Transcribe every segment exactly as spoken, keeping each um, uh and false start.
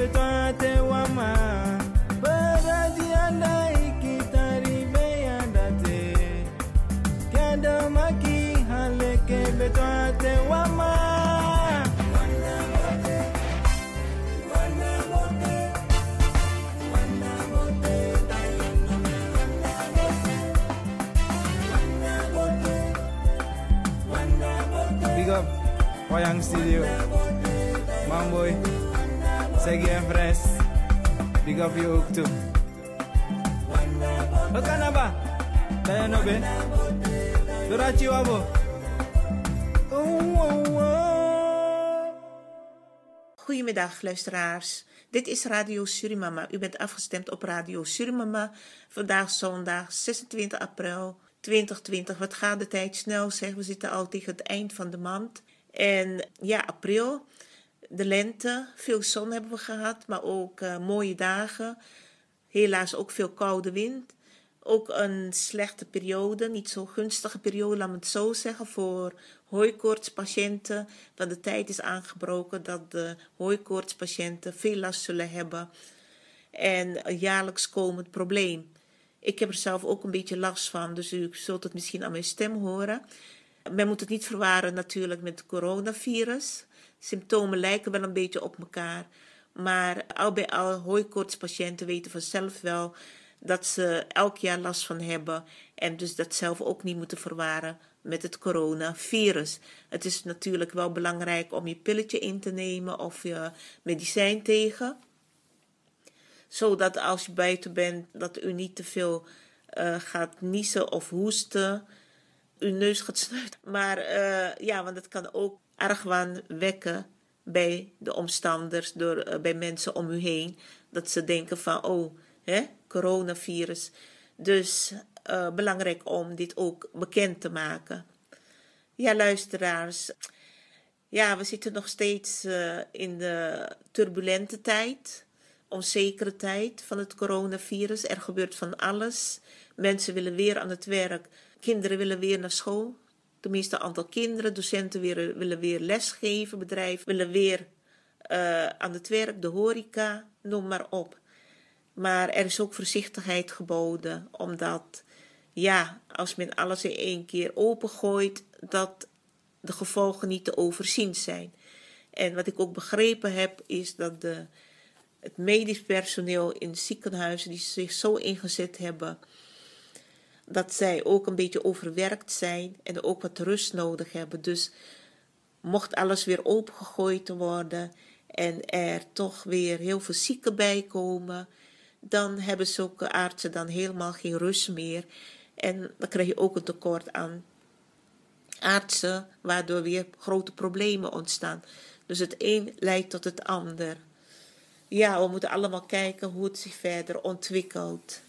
betoate wama. Baraji andai kitari beyandate. Kanda maki haleke betoate wama. Big up Wayang Studio, Mamboy, Segi en Fres. Big up je ook toe. Wat kan nou ba? Ben je nog bij? Doordat je wabo. Goedemiddag luisteraars. Dit is Radio Surimama. U bent afgestemd op Radio Surimama. Vandaag zondag zesentwintig april twintig twintig. Wat gaat de tijd snel, zeg. We zitten al tegen het eind van de maand. En ja, april, de lente, veel zon hebben we gehad, maar ook uh, mooie dagen. Helaas ook veel koude wind. Ook een slechte periode, niet zo gunstige periode, laat me het zo zeggen, voor hooikoortspatiënten. Want de tijd is aangebroken dat de hooikoortspatiënten veel last zullen hebben. En een jaarlijks komend probleem. Ik heb er zelf ook een beetje last van, dus u zult het misschien aan mijn stem horen. Men moet het niet verwarren natuurlijk met het coronavirus. Symptomen lijken wel een beetje op elkaar. Maar al bij al hooikoortspatiënten weten vanzelf wel dat ze elk jaar last van hebben. En dus dat zelf ook niet moeten verwarren met het coronavirus. Het is natuurlijk wel belangrijk om je pilletje in te nemen of je medicijn tegen. Zodat als je buiten bent, dat u niet te veel uh, gaat niezen of hoesten. Uw neus gaat snuiten. Maar uh, ja, want het kan ook argwaan wekken bij de omstanders, door, uh, bij mensen om u heen. Dat ze denken van, oh, hè, coronavirus. Dus uh, belangrijk om dit ook bekend te maken. Ja, luisteraars. Ja, we zitten nog steeds uh, in de turbulente tijd. Onzekere tijd van het coronavirus. Er gebeurt van alles. Mensen willen weer aan het werk. Kinderen willen weer naar school. Tenminste, een aantal kinderen. Docenten weer, willen weer lesgeven. Bedrijven willen weer uh, aan het werk. De horeca, noem maar op. Maar er is ook voorzichtigheid geboden. Omdat, ja, als men alles in één keer opengooit, dat de gevolgen niet te overzien zijn. En wat ik ook begrepen heb, is dat de, het medisch personeel in ziekenhuizen die zich zo ingezet hebben, dat zij ook een beetje overwerkt zijn en ook wat rust nodig hebben. Dus mocht alles weer opengegooid worden en er toch weer heel veel zieken bij komen, dan hebben zulke artsen dan helemaal geen rust meer. En dan krijg je ook een tekort aan artsen, waardoor weer grote problemen ontstaan. Dus het een leidt tot het ander. Ja, we moeten allemaal kijken hoe het zich verder ontwikkelt.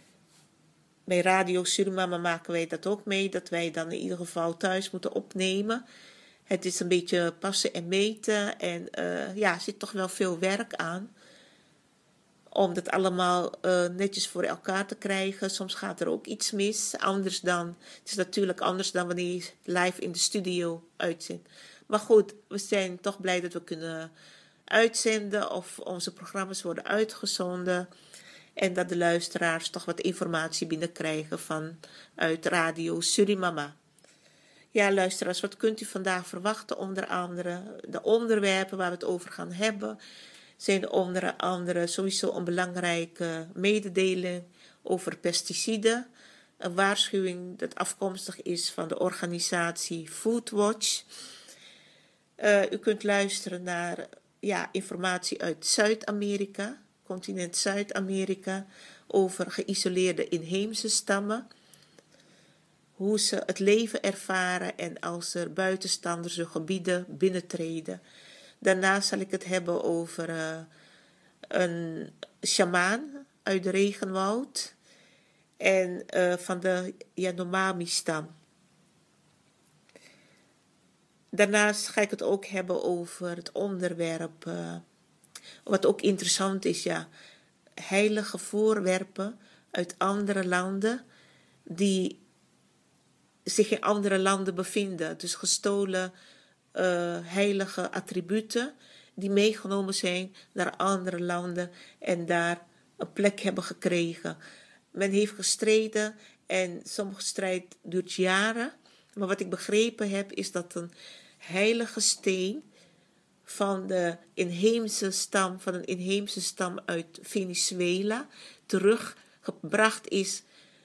Bij Radio Surimama maken wij dat ook mee, dat wij dan in ieder geval thuis moeten opnemen. Het is een beetje passen en meten en uh, ja, er zit toch wel veel werk aan. Om dat allemaal uh, netjes voor elkaar te krijgen. Soms gaat er ook iets mis. Anders dan, het is natuurlijk anders dan wanneer je live in de studio uitzendt. Maar goed, we zijn toch blij dat we kunnen uitzenden of onze programma's worden uitgezonden. En dat de luisteraars toch wat informatie binnenkrijgen vanuit Radio Surimama. Ja, luisteraars, wat kunt u vandaag verwachten? Onder andere de onderwerpen waar we het over gaan hebben zijn onder andere sowieso een belangrijke mededeling over pesticiden. Een waarschuwing dat afkomstig is van de organisatie Foodwatch. Uh, u kunt luisteren naar ja, informatie uit Zuid-Amerika, continent Zuid-Amerika, over geïsoleerde inheemse stammen. Hoe ze het leven ervaren en als er buitenstanders hun gebieden binnentreden. Daarna zal ik het hebben over uh, een sjamaan uit de regenwoud en uh, van de Yanomami-stam. Daarnaast ga ik het ook hebben over het onderwerp, uh, wat ook interessant is, ja, heilige voorwerpen uit andere landen die zich in andere landen bevinden. Dus gestolen uh, heilige attributen die meegenomen zijn naar andere landen en daar een plek hebben gekregen. Men heeft gestreden en sommige strijd duurt jaren. Maar wat ik begrepen heb is dat een heilige steen van de inheemse stam, van een inheemse stam uit Venezuela teruggebracht is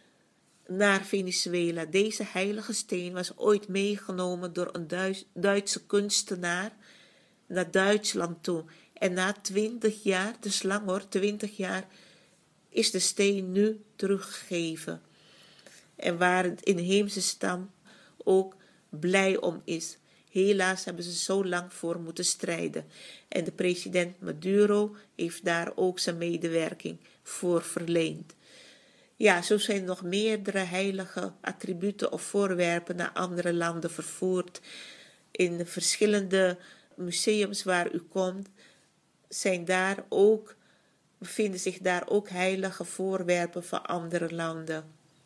naar Venezuela. Deze heilige steen was ooit meegenomen door een Duits, Duitse kunstenaar naar Duitsland toe. En na twintig jaar, dus lang hoor, twintig jaar, is de steen nu teruggegeven. En waar het inheemse stam ook blij om is. Helaas hebben ze zo lang voor moeten strijden. En de president Maduro heeft daar ook zijn medewerking voor verleend. Ja, zo zijn nog meerdere heilige attributen of voorwerpen naar andere landen vervoerd. In de verschillende museums waar u komt, zijn daar ook, bevinden zich daar ook heilige voorwerpen van andere landen.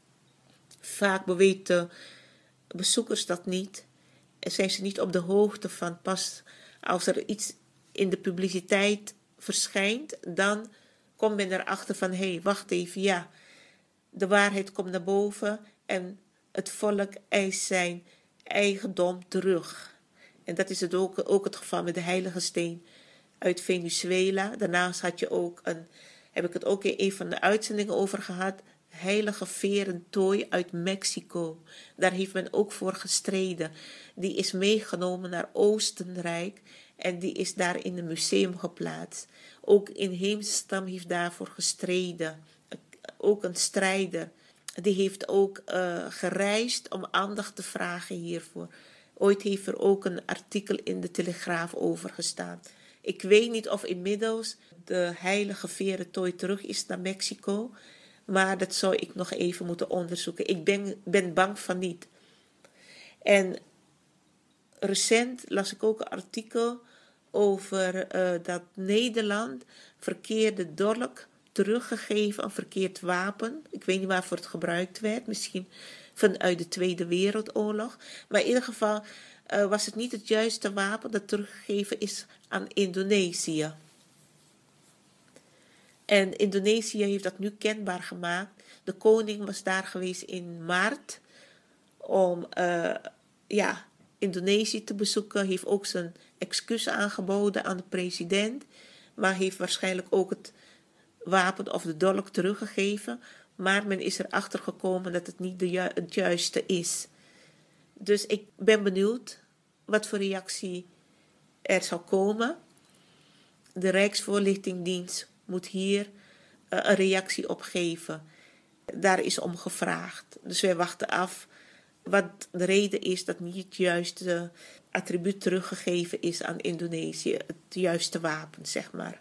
Vaak weten bezoekers dat niet. En zijn ze niet op de hoogte van. Pas als er iets in de publiciteit verschijnt, dan komt men erachter van, hé, hey, wacht even, ja. De waarheid komt naar boven en het volk eist zijn eigendom terug. En dat is het ook, ook het geval met de heilige steen uit Venezuela. Daarnaast had je ook een, heb ik het ook in een van de uitzendingen over gehad, heilige verentooi uit Mexico. Daar heeft men ook voor gestreden. Die is meegenomen naar Oostenrijk en die is daar in een museum geplaatst. Ook inheemse stam heeft daarvoor gestreden. Ook een strijder. Die heeft ook uh, gereisd om aandacht te vragen hiervoor. Ooit heeft er ook een artikel in de Telegraaf over gestaan. Ik weet niet of inmiddels de heilige verentooi terug is naar Mexico. Maar dat zou ik nog even moeten onderzoeken. Ik ben, ben bang van niet. En recent las ik ook een artikel over uh, dat Nederland verkeerde dolk teruggegeven, een verkeerd wapen. Ik weet niet waarvoor het gebruikt werd. Misschien vanuit de Tweede Wereldoorlog. Maar in ieder geval uh, was het niet het juiste wapen dat teruggegeven is aan Indonesië. En Indonesië heeft dat nu kenbaar gemaakt. De koning was daar geweest in maart om uh, ja, Indonesië te bezoeken. Heeft ook zijn excuus aangeboden aan de president. Maar heeft waarschijnlijk ook het wapen of de dolk teruggegeven. Maar men is erachter gekomen dat het niet de ju- het juiste is. Dus ik ben benieuwd wat voor reactie er zal komen. De Rijksvoorlichtingsdienst moet hier uh, een reactie op geven. Daar is om gevraagd. Dus wij wachten af wat de reden is dat niet het juiste attribuut teruggegeven is aan Indonesië. Het juiste wapen, zeg maar.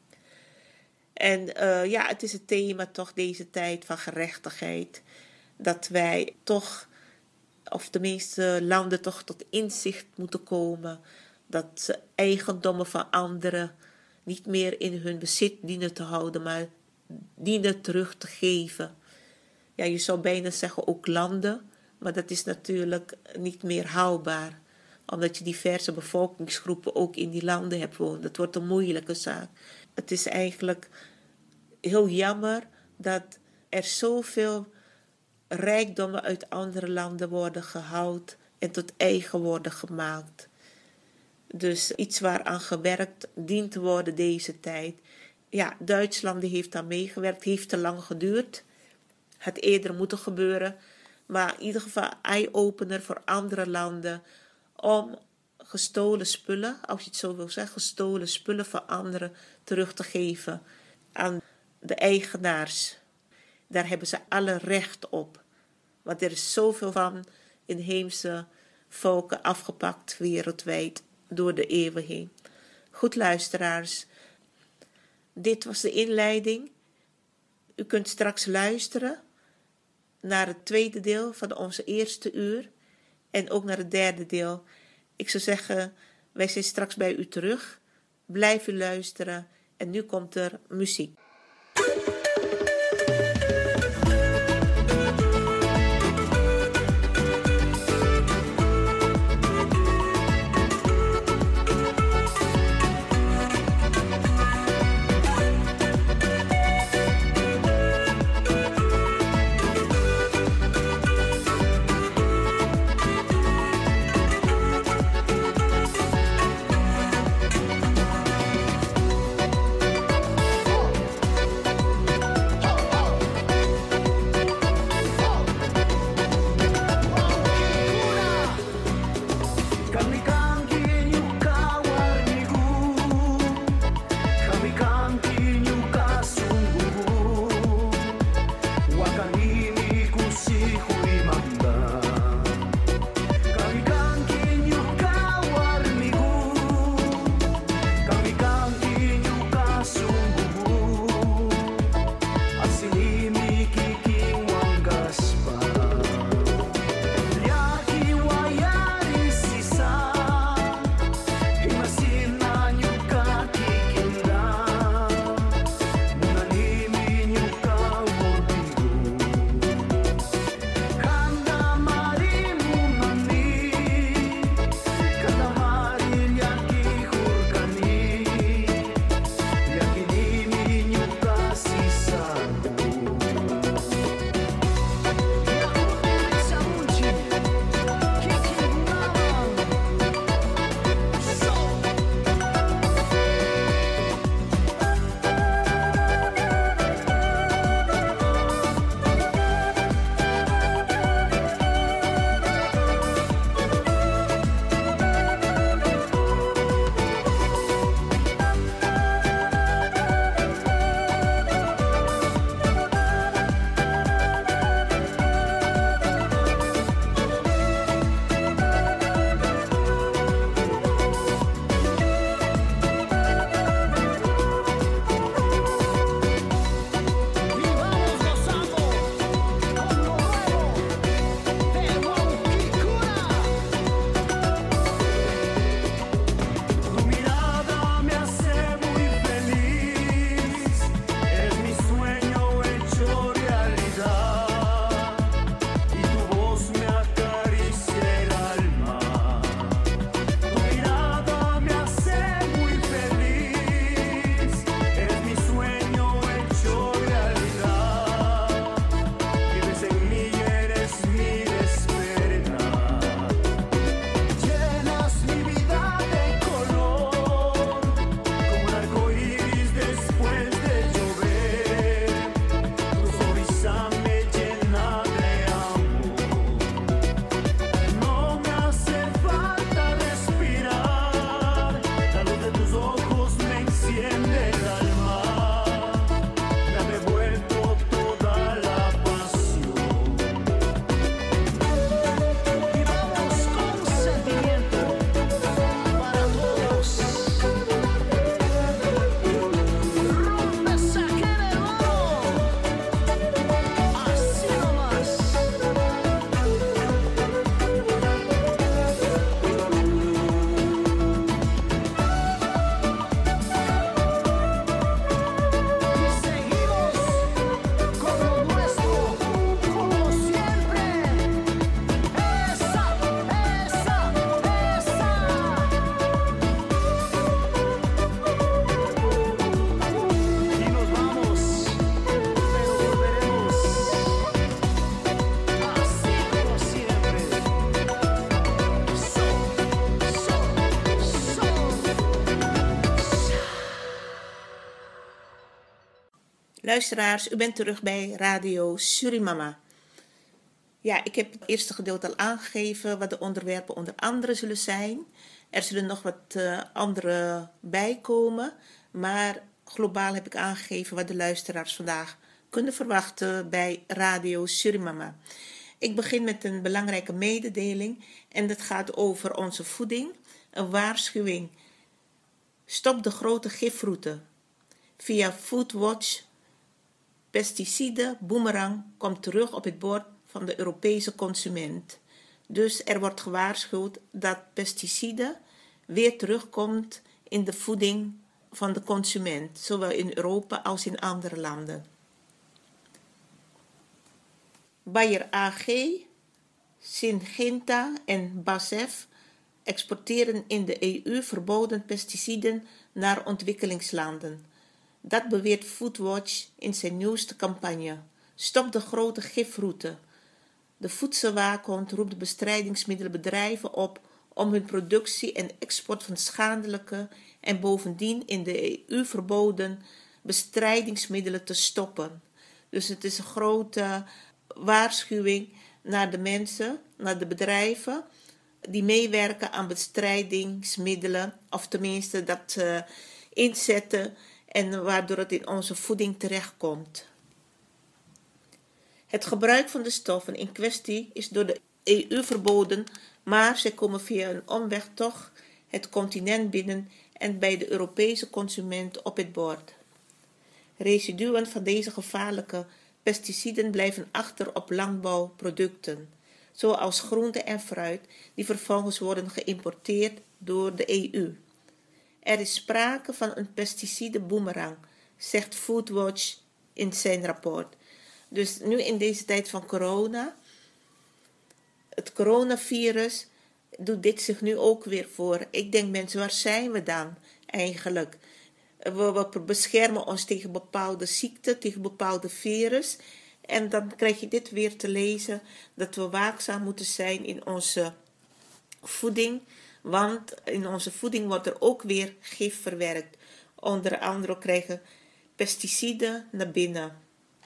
En uh, ja, het is het thema toch deze tijd van gerechtigheid. Dat wij toch, of de meeste landen toch tot inzicht moeten komen. Dat ze eigendommen van anderen niet meer in hun bezit dienen te houden, maar dienen terug te geven. Ja, je zou bijna zeggen ook landen, maar dat is natuurlijk niet meer haalbaar. Omdat je diverse bevolkingsgroepen ook in die landen hebt wonen. Dat wordt een moeilijke zaak. Het is eigenlijk heel jammer dat er zoveel rijkdommen uit andere landen worden gehaald en tot eigen worden gemaakt. Dus iets waaraan gewerkt dient te worden deze tijd. Ja, Duitsland heeft daar meegewerkt. Heeft te lang geduurd. Had eerder moeten gebeuren. Maar in ieder geval eye-opener voor andere landen. Om gestolen spullen, als je het zo wil zeggen, gestolen spullen van anderen terug te geven aan de eigenaars. Daar hebben ze alle recht op. Want er is zoveel van inheemse volken afgepakt wereldwijd door de eeuwen heen. Goed, luisteraars. Dit was de inleiding. U kunt straks luisteren naar het tweede deel van onze eerste uur. En ook naar het derde deel. Ik zou zeggen, wij zijn straks bij u terug. Blijf u luisteren. En nu komt er muziek. Luisteraars, u bent terug bij Radio Surimama. Ja, ik heb het eerste gedeelte al aangegeven wat de onderwerpen onder andere zullen zijn. Er zullen nog wat uh, andere bijkomen, maar globaal heb ik aangegeven wat de luisteraars vandaag kunnen verwachten bij Radio Surimama. Ik begin met een belangrijke mededeling en dat gaat over onze voeding. Een waarschuwing. Stop de grote gifroute. Via Foodwatch, pesticiden, boemerang komt terug op het bord van de Europese consument. Dus er wordt gewaarschuwd dat pesticiden weer terugkomt in de voeding van de consument, zowel in Europa als in andere landen. Bayer A G, Syngenta en B A S F exporteren in de E U verboden pesticiden naar ontwikkelingslanden. Dat beweert Foodwatch in zijn nieuwste campagne. Stop de grote gifroute. De voedselwaakhond roept bestrijdingsmiddelenbedrijven op om hun productie en export van schadelijke en bovendien in de E U verboden bestrijdingsmiddelen te stoppen. Dus het is een grote waarschuwing naar de mensen, naar de bedrijven die meewerken aan bestrijdingsmiddelen, of tenminste dat uh, inzetten en waardoor het in onze voeding terechtkomt. Het gebruik van de stoffen in kwestie is door de E U verboden, maar ze komen via een omweg toch het continent binnen en bij de Europese consument op het bord. Residuen van deze gevaarlijke pesticiden blijven achter op landbouwproducten, zoals groente en fruit, die vervolgens worden geïmporteerd door de E U. Er is sprake van een pesticidenboemerang, zegt Foodwatch in zijn rapport. Dus nu in deze tijd van corona, het coronavirus, doet dit zich nu ook weer voor. Ik denk, mensen, waar zijn we dan eigenlijk? We, we beschermen ons tegen bepaalde ziekten, tegen bepaalde virus. En dan krijg je dit weer te lezen, dat we waakzaam moeten zijn in onze voeding. Want in onze voeding wordt er ook weer gif verwerkt. Onder andere krijgen pesticiden naar binnen.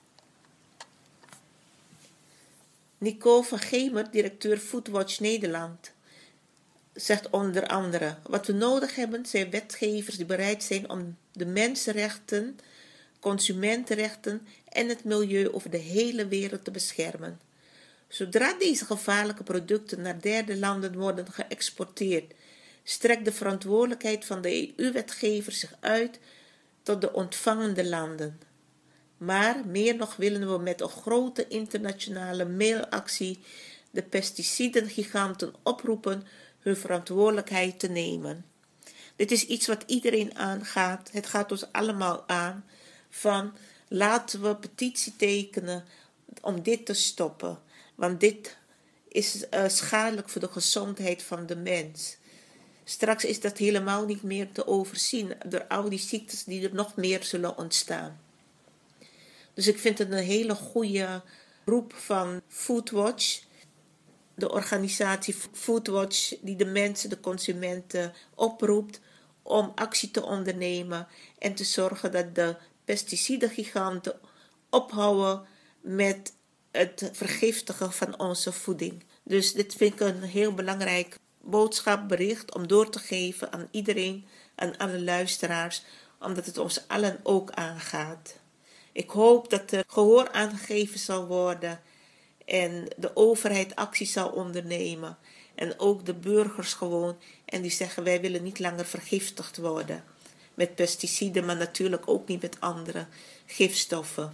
Nicole van Gemer, directeur Foodwatch Nederland, zegt onder andere: wat we nodig hebben zijn wetgevers die bereid zijn om de mensenrechten, consumentenrechten en het milieu over de hele wereld te beschermen. Zodra deze gevaarlijke producten naar derde landen worden geëxporteerd, strekt de verantwoordelijkheid van de E U-wetgever zich uit tot de ontvangende landen. Maar meer nog willen we met een grote internationale mailactie de pesticidengiganten oproepen hun verantwoordelijkheid te nemen. Dit is iets wat iedereen aangaat. Het gaat ons allemaal aan. Van laten we petitie tekenen om dit te stoppen. Want dit is uh, schadelijk voor de gezondheid van de mens. Straks is dat helemaal niet meer te overzien door al die ziektes die er nog meer zullen ontstaan. Dus ik vind het een hele goede roep van Foodwatch. De organisatie Foodwatch die de mensen, de consumenten oproept om actie te ondernemen en te zorgen dat de pesticidengiganten ophouden met het vergiftigen van onze voeding. Dus dit vind ik een heel belangrijk boodschap, bericht om door te geven aan iedereen, aan alle luisteraars, omdat het ons allen ook aangaat. Ik hoop dat er gehoor aangegeven zal worden en de overheid actie zal ondernemen. En ook de burgers gewoon. En die zeggen, wij willen niet langer vergiftigd worden met pesticiden, maar natuurlijk ook niet met andere gifstoffen.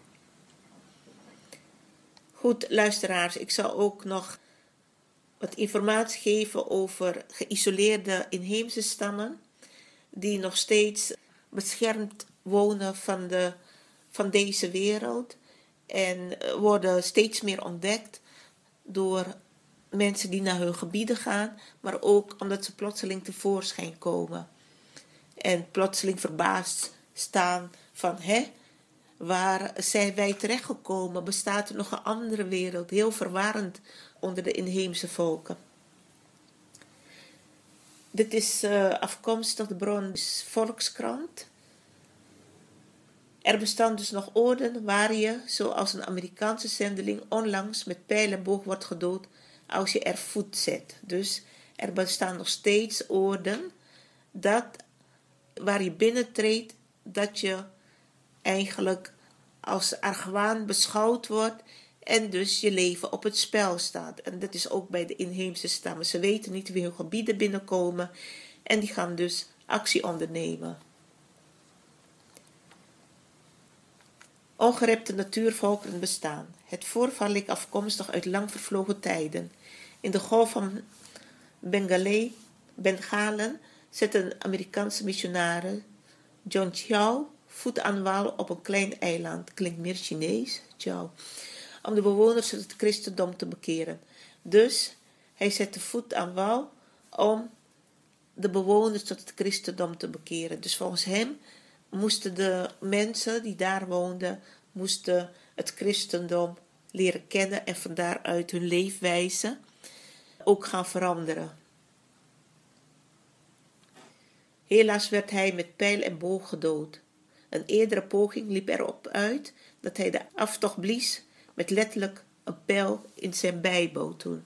Goed, luisteraars, ik zal ook nog wat informatie geven over geïsoleerde inheemse stammen die nog steeds beschermd wonen van, de, van deze wereld en worden steeds meer ontdekt door mensen die naar hun gebieden gaan, maar ook omdat ze plotseling tevoorschijn komen en plotseling verbaasd staan van, hè, waar zijn wij terechtgekomen? Bestaat er nog een andere wereld? Heel verwarrend onder de inheemse volken. Dit is uh, afkomstig, de bron is Volkskrant. Er bestaan dus nog oorden waar je, zoals een Amerikaanse zendeling, onlangs met pijl en boog wordt gedood als je er voet zet. Dus er bestaan nog steeds oorden dat, waar je binnentreedt, dat je eigenlijk als argwaan beschouwd wordt en dus je leven op het spel staat. En dat is ook bij de inheemse stammen. Ze weten niet wie hun gebieden binnenkomen en die gaan dus actie ondernemen. Ongerepte natuurvolkeren bestaan. Het voorval ligt afkomstig uit lang vervlogen tijden. In de golf van Bengalen, Bengalen zette een Amerikaanse missionaris, John Chau, voet aan wal op een klein eiland. Klinkt meer Chinees, Chau. Om de bewoners tot het christendom te bekeren. Dus hij zette voet aan wal om de bewoners tot het christendom te bekeren. Dus volgens hem moesten de mensen die daar woonden, moesten het christendom leren kennen en van daaruit hun leefwijze ook gaan veranderen. Helaas werd hij met pijl en boog gedood. Een eerdere poging liep erop uit dat hij de aftocht blies met letterlijk een pijl in zijn bijboot toen.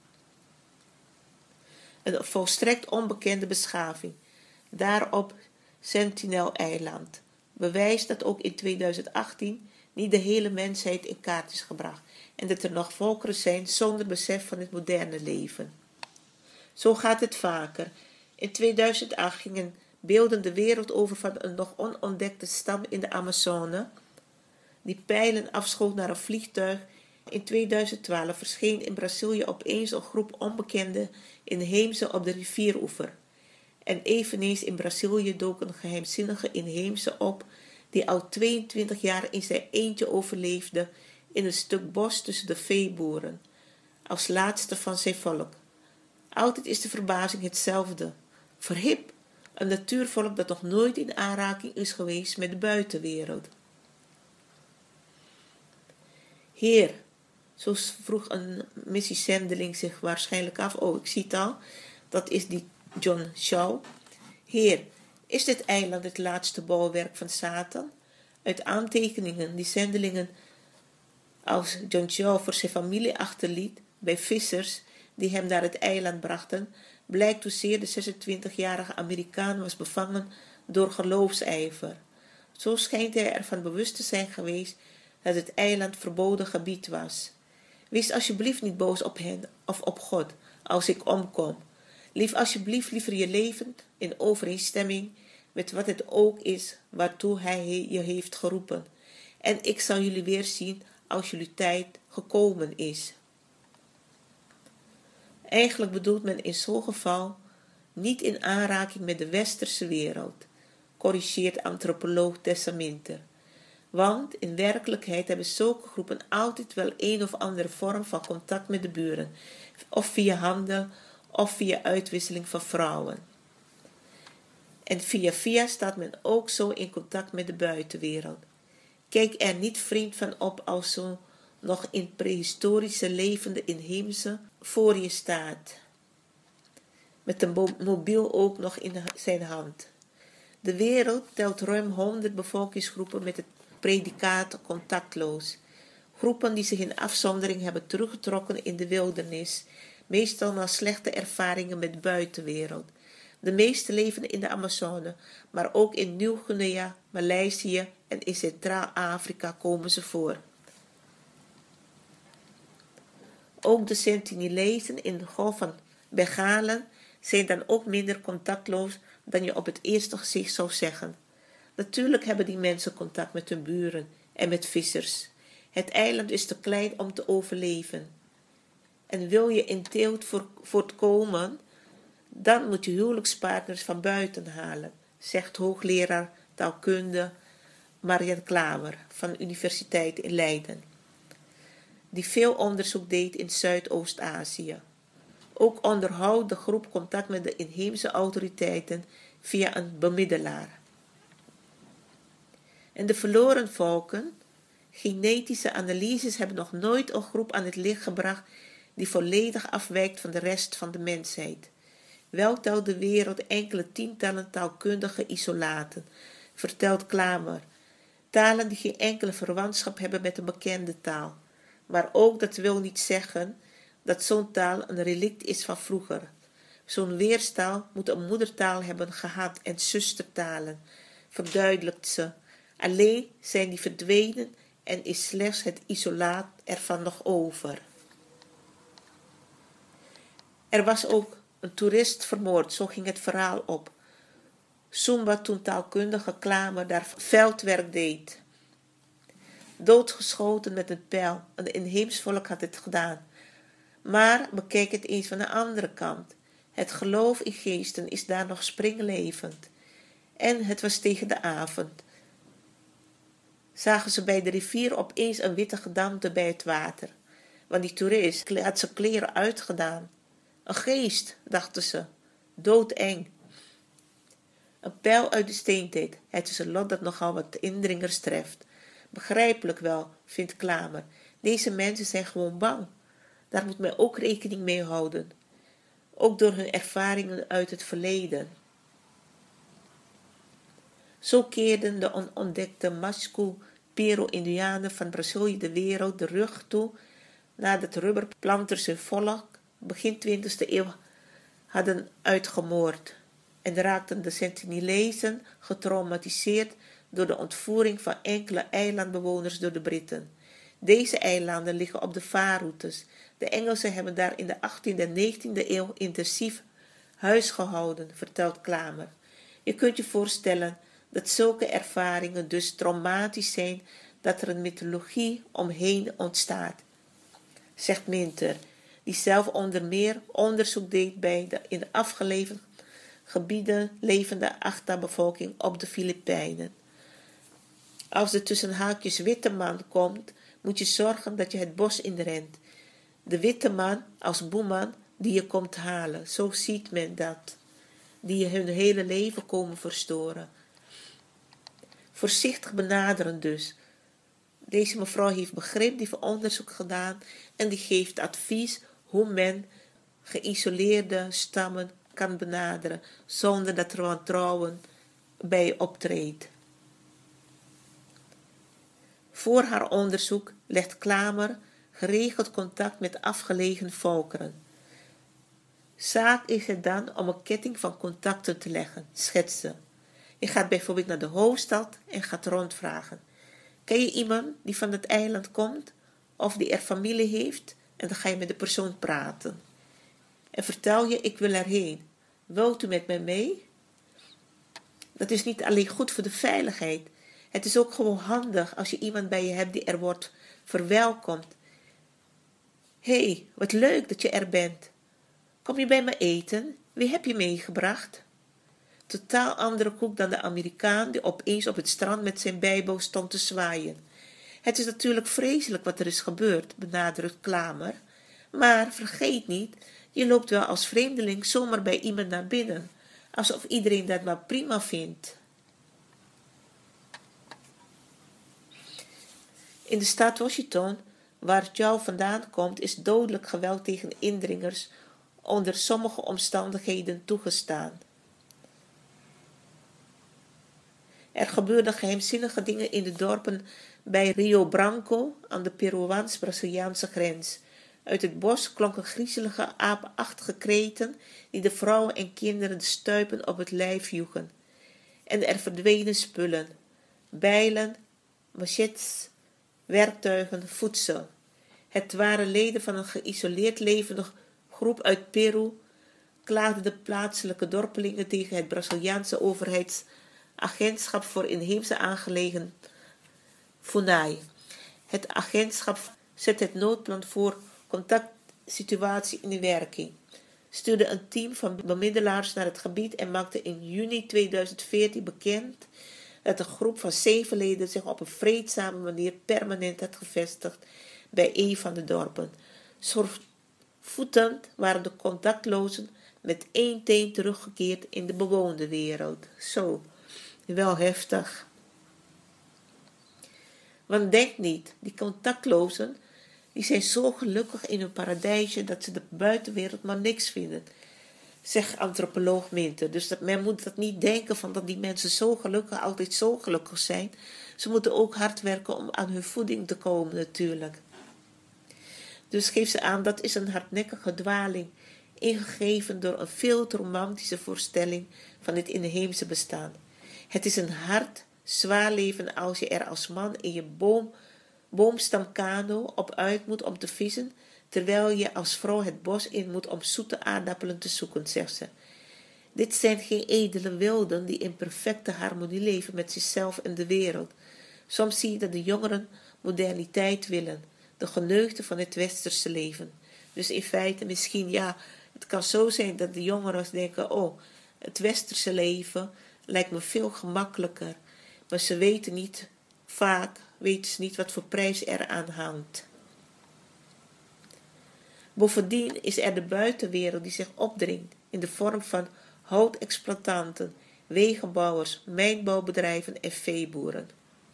Een volstrekt onbekende beschaving, daar op Sentinel-eiland, bewijst dat ook in tweeduizend achttien niet de hele mensheid in kaart is gebracht en dat er nog volkeren zijn zonder besef van het moderne leven. Zo gaat het vaker. In tweeduizend acht gingen beelden de wereld over van een nog onontdekte stam in de Amazone, die pijlen afschoot naar een vliegtuig. In tweeduizend twaalf verscheen in Brazilië opeens een groep onbekende inheemse op de rivieroever. En eveneens in Brazilië dook een geheimzinnige inheemse op, die al tweeëntwintig jaar in zijn eentje overleefde in een stuk bos tussen de veeboeren, als laatste van zijn volk. Altijd is de verbazing hetzelfde. Verhip, een natuurvolk dat nog nooit in aanraking is geweest met de buitenwereld. Heer, zo vroeg een missiezendeling zich waarschijnlijk af, oh ik zie het al, dat is die John Chau. Heer, is dit eiland het laatste bouwwerk van Satan? Uit aantekeningen die zendelingen als John Chau voor zijn familie achterliet bij vissers die hem naar het eiland brachten, blijkt hoezeer de zesentwintigjarige Amerikaan was bevangen door geloofsijver. Zo schijnt hij ervan bewust te zijn geweest dat het eiland verboden gebied was. Wees alsjeblieft niet boos op hen of op God als ik omkom. Leef alsjeblieft liever je leven in overeenstemming met wat het ook is waartoe hij je heeft geroepen. En ik zal jullie weer zien als jullie tijd gekomen is. Eigenlijk bedoelt men in zo'n geval niet in aanraking met de westerse wereld, corrigeert antropoloog Tessa Minter. Want in werkelijkheid hebben zulke groepen altijd wel een of andere vorm van contact met de buren, of via handel of via uitwisseling van vrouwen. En via via staat men ook zo in contact met de buitenwereld. Kijk er niet vreemd van op als zo nog in prehistorische levende inheemse voor je staat, met een mobiel ook nog in zijn hand. De wereld telt ruim honderd bevolkingsgroepen met het predicaat contactloos. Groepen die zich in afzondering hebben teruggetrokken in de wildernis, meestal na slechte ervaringen met de buitenwereld. De meeste leven in de Amazone, maar ook in Nieuw-Guinea, Maleisië en in Centraal-Afrika komen ze voor. Ook de Sentinelezen in de golf van Bengalen zijn dan ook minder contactloos dan je op het eerste gezicht zou zeggen. Natuurlijk hebben die mensen contact met hun buren en met vissers. Het eiland is te klein om te overleven. En wil je in teelt voortkomen, dan moet je huwelijkspartners van buiten halen, zegt hoogleraar taalkunde Marian Klamer van de Universiteit in Leiden, die veel onderzoek deed in Zuidoost-Azië. Ook onderhoudt de groep contact met de inheemse autoriteiten via een bemiddelaar. En de verloren volken, genetische analyses hebben nog nooit een groep aan het licht gebracht die volledig afwijkt van de rest van de mensheid. Wel telt de wereld enkele tientallen taalkundige isolaten, vertelt Klamer, Talen die geen enkele verwantschap hebben met een bekende taal. Maar ook dat wil niet zeggen dat zo'n taal een relict is van vroeger. Zo'n weerstaal moet een moedertaal hebben gehad en zustertalen, verduidelijkt ze. Alleen zijn die verdwenen en is slechts het isolaat ervan nog over. Er was ook een toerist vermoord, zo ging het verhaal op. Sumba, toen taalkundige Klamer, daar veldwerk deed. Doodgeschoten met een pijl, een inheems volk had het gedaan. Maar bekijk het eens van de andere kant. Het geloof in geesten is daar nog springlevend. En het was tegen de avond. Zagen ze bij de rivier opeens een witte gedaante bij het water. Want die toerist had zijn kleren uitgedaan. Een geest, dachten ze. Doodeng. Een pijl uit de steentijd. Het is een lot dat nogal wat indringers treft. Begrijpelijk wel, vindt Klamer. Deze mensen zijn gewoon bang. Daar moet men ook rekening mee houden. Ook door hun ervaringen uit het verleden. Zo keerden de onontdekte Mascu Pero-Indianen van Brazilië de wereld de rug toe nadat rubberplanters hun volk begin twintigste eeuw hadden uitgemoord en raakten de Sentineleizen getraumatiseerd door de ontvoering van enkele eilandbewoners door de Britten. Deze eilanden liggen op de vaarroutes. De Engelsen hebben daar in de achttiende en negentiende eeuw intensief huis gehouden, vertelt Klamer. Je kunt je voorstellen dat zulke ervaringen dus traumatisch zijn, dat er een mythologie omheen ontstaat, zegt Minter, die zelf onder meer onderzoek deed bij de in de afgelegen gebieden levende Achta-bevolking op de Filipijnen. Als er tussen haakjes witte man komt, moet je zorgen dat je het bos inrent. De witte man als boeman die je komt halen, zo ziet men dat, die je hun hele leven komen verstoren. Voorzichtig benaderen dus. Deze mevrouw heeft begrip, die heeft onderzoek gedaan en die geeft advies hoe men geïsoleerde stammen kan benaderen zonder dat er wantrouwen bij optreedt. Voor haar onderzoek legt Klamer geregeld contact met afgelegen volkeren. Zaak is het dan om een ketting van contacten te leggen, schetst ze. Je gaat bijvoorbeeld naar de hoofdstad en gaat rondvragen. Ken je iemand die van het eiland komt of die er familie heeft? En dan ga je met de persoon praten. En vertel je, ik wil erheen. Wilt u met mij mee? Dat is niet alleen goed voor de veiligheid. Het is ook gewoon handig als je iemand bij je hebt die er wordt verwelkomd. Hé, hey, wat leuk dat je er bent. Kom je bij me eten? Wie heb je meegebracht? Totaal andere koek dan de Amerikaan die opeens op het strand met zijn bijbel stond te zwaaien. Het is natuurlijk vreselijk wat er is gebeurd, benadrukt Klamer. Maar vergeet niet, je loopt wel als vreemdeling zomaar bij iemand naar binnen, alsof iedereen dat maar prima vindt. In de staat Washington, waar Chow vandaan komt, is dodelijk geweld tegen indringers onder sommige omstandigheden toegestaan. Er gebeurden geheimzinnige dingen in de dorpen bij Rio Branco aan de Peruaans-Braziliaanse grens. Uit het bos klonken griezelige, aapachtige kreten die de vrouwen en kinderen de stuipen op het lijf joegen. En er verdwenen spullen, bijlen, machetes, werktuigen, voedsel. Het waren leden van een geïsoleerd levende groep uit Peru, klaagden de plaatselijke dorpelingen tegen het Braziliaanse overheidsagentschap voor inheemse aangelegenheden, FUNAI. Het agentschap zet het noodplan voor contactsituatie in werking, stuurde een team van bemiddelaars naar het gebied en maakte in juni tweeduizend veertien bekend dat een groep van zeven leden zich op een vreedzame manier permanent had gevestigd bij een van de dorpen. Schoorvoetend waren de contactlozen met één teen teruggekeerd in de bewoonde wereld. Zo, wel heftig. Want denk niet, die contactlozen, die zijn zo gelukkig in hun paradijsje dat ze de buitenwereld maar niks vinden. zegt antropoloog Minter. Dus dat, men moet dat niet denken van dat die mensen zo gelukkig, altijd zo gelukkig zijn. Ze moeten ook hard werken om aan hun voeding te komen natuurlijk. Dus geeft ze aan, dat is een hardnekkige dwaling, ingegeven door een veel te romantische voorstelling van het inheemse bestaan. Het is een hard, zwaar leven als je er als man in je boom, boomstamkano op uit moet om te vissen, terwijl je als vrouw het bos in moet om zoete aardappelen te zoeken, zegt ze. Dit zijn geen edele wilden die in perfecte harmonie leven met zichzelf en de wereld. Soms zie je dat de jongeren moderniteit willen, de geneugten van het westerse leven. Dus in feite misschien, ja, het kan zo zijn dat de jongeren denken, oh, het westerse leven lijkt me veel gemakkelijker. Maar ze weten niet, vaak weten ze niet wat voor prijs er aan hangt. Bovendien is er de buitenwereld die zich opdringt in de vorm van houtexploitanten, wegenbouwers, mijnbouwbedrijven en veeboeren.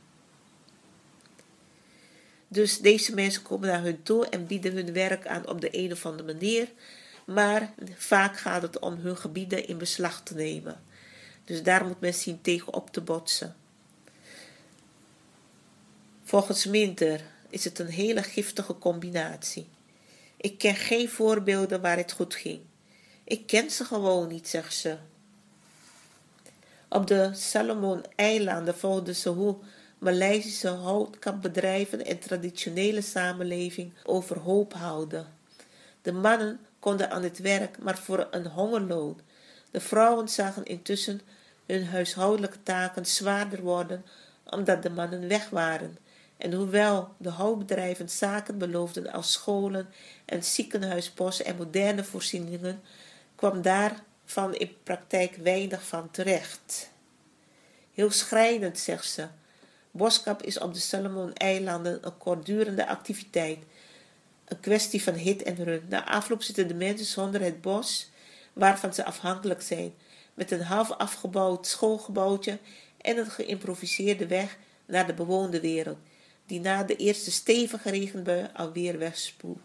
Dus deze mensen komen naar hun toe en bieden hun werk aan op de een of andere manier, maar vaak gaat het om hun gebieden in beslag te nemen. Dus daar moet men zien tegen op te botsen. Volgens Minter is het een hele giftige combinatie. Ik ken geen voorbeelden waar het goed ging. Ik ken ze gewoon niet, zegt ze. Op de Salomon-eilanden volgden ze hoe Maleisische houtkapbedrijven en traditionele samenleving overhoop houden. De mannen konden aan het werk, maar voor een hongerloon. De vrouwen zagen intussen hun huishoudelijke taken zwaarder worden, omdat de mannen weg waren. En hoewel de houtbedrijven zaken beloofden als scholen en ziekenhuisposten en moderne voorzieningen, kwam daarvan in praktijk weinig van terecht. Heel schrijnend, zegt ze. Boskap is op de Salomon-eilanden een kortdurende activiteit. Een kwestie van hit en run. Na afloop zitten de mensen zonder het bos, waarvan ze afhankelijk zijn, met een half afgebouwd schoolgebouwtje en een geïmproviseerde weg naar de bewoonde wereld, die na de eerste stevige regenbui alweer wegspoelt.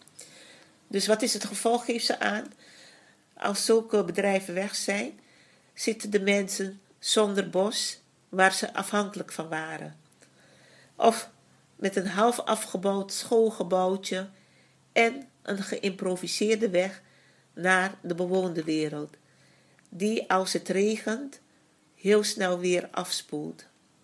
Dus wat is het gevolg, geeft ze aan? Als zulke bedrijven weg zijn, zitten de mensen zonder bos, waar ze afhankelijk van waren. Of met een half afgebouwd schoolgebouwtje en een geïmproviseerde weg naar de bewoonde wereld, die als het regent heel snel weer afspoelt.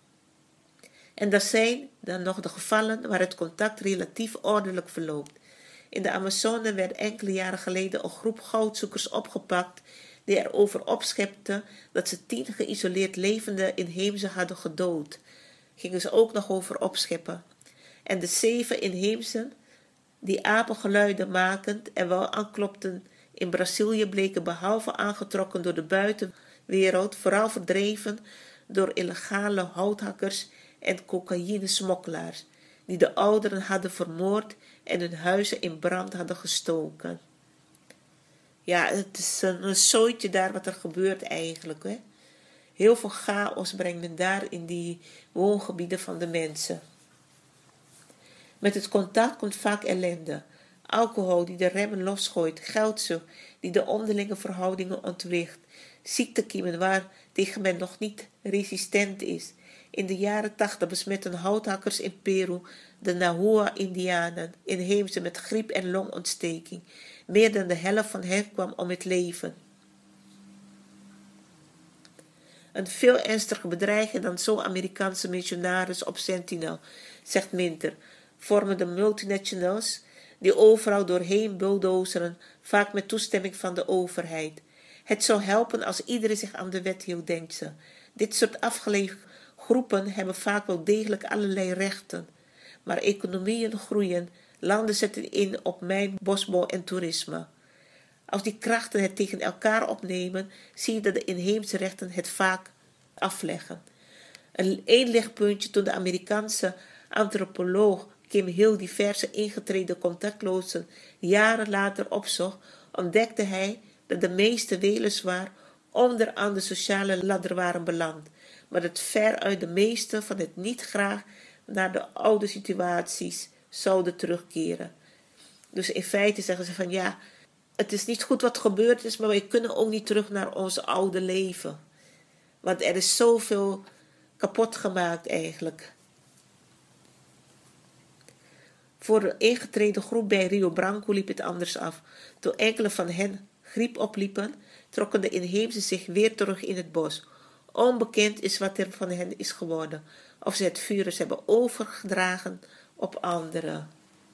En dat zijn dan nog de gevallen waar het contact relatief ordelijk verloopt. In de Amazone werd enkele jaren geleden een groep goudzoekers opgepakt die erover opschepten dat ze tien geïsoleerd levende inheemse hadden gedood. Gingen ze ook nog over opscheppen. En de zeven inheemsen, die apengeluiden makend en wel aanklopten in Brazilië, bleken behalve aangetrokken door de buitenwereld, vooral verdreven door illegale houthakkers en cocaïnesmokkelaars, die de ouderen hadden vermoord en hun huizen in brand hadden gestoken. Ja, het is een, een zooitje daar wat er gebeurt eigenlijk. Hè? Heel veel chaos brengt men daar in die woongebieden van de mensen. Met het contact komt vaak ellende. Alcohol die de remmen losgooit, geldzucht die de onderlinge verhoudingen ontwricht, ziektekiemen waar tegen men nog niet resistent is. In de jaren tachtig besmetten houthakkers in Peru de Nahua-Indianen, inheemse met griep en longontsteking. Meer dan de helft van hen kwam om het leven. Een veel ernstiger bedreiging dan zo'n Amerikaanse missionaris op Sentinel, zegt Minter, vormen de multinationals die overal doorheen bulldozeren, vaak met toestemming van de overheid. Het zou helpen als iedereen zich aan de wet hield, denkt ze. Dit soort afgelegen groepen hebben vaak wel degelijk allerlei rechten. Maar economieën groeien, landen zetten in op mijn, bosbouw en toerisme. Als die krachten het tegen elkaar opnemen, zie je dat de inheemse rechten het vaak afleggen. Een één lichtpuntje toen de Amerikaanse antropoloog Kim Hill diverse ingetreden contactlozen jaren later opzocht, ontdekte hij dat de meeste weliswaar onderaan de sociale ladder waren beland, maar dat veruit de meeste van het niet graag naar de oude situaties zouden terugkeren. Dus in feite zeggen ze van ja, het is niet goed wat gebeurd is, maar wij kunnen ook niet terug naar ons oude leven. Want er is zoveel kapot gemaakt eigenlijk. Voor de ingetreden groep bij Rio Branco liep het anders af. Toen enkele van hen griep opliepen, trokken de inheemse zich weer terug in het bos. Onbekend is wat er van hen is geworden, of ze het virus hebben overgedragen op anderen.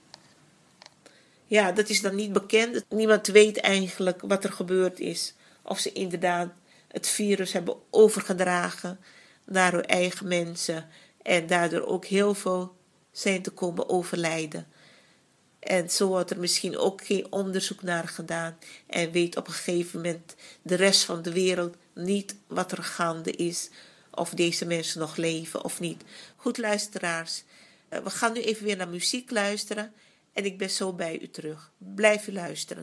Ja, dat is dan niet bekend. Niemand weet eigenlijk wat er gebeurd is. Of ze inderdaad het virus hebben overgedragen naar hun eigen mensen en daardoor ook heel veel zijn te komen overlijden. En zo wordt er misschien ook geen onderzoek naar gedaan en weet op een gegeven moment de rest van de wereld niet wat er gaande is, of deze mensen nog leven of niet. Goed, luisteraars, we gaan nu even weer naar muziek luisteren en ik ben zo bij u terug. Blijf u luisteren.